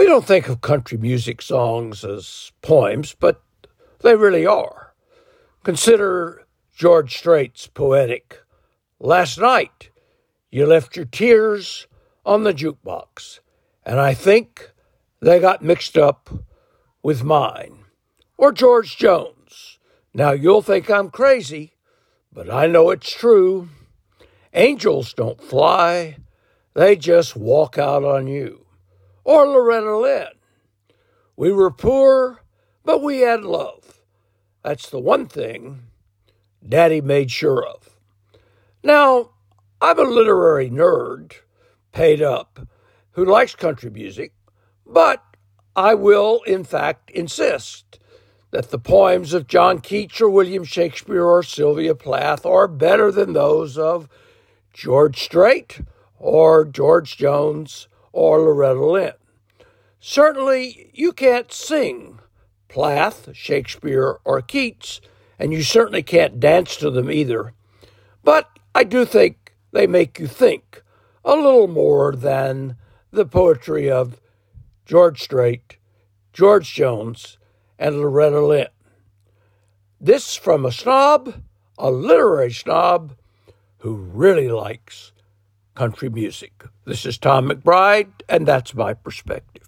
We don't think of country music songs as poems, but they really are. Consider George Strait's poetic, "Last night you left your tears on the jukebox, and I think they got mixed up with mine." Or George Jones, "Now you'll think I'm crazy, but I know it's true. Angels don't fly, they just walk out on you." Or Loretta Lynn, "We were poor, but we had love. That's the one thing Daddy made sure of." Now, I'm a literary nerd, paid up, who likes country music, but I will, in fact, insist that the poems of John Keats or William Shakespeare or Sylvia Plath are better than those of George Strait or George Jones or Loretta Lynn. Certainly, you can't sing Plath, Shakespeare, or Keats, and you certainly can't dance to them either. But I do think they make you think a little more than the poetry of George Strait, George Jones, and Loretta Lynn. This from a snob, a literary snob, who really likes country music. This is Tom McBride, and that's my perspective.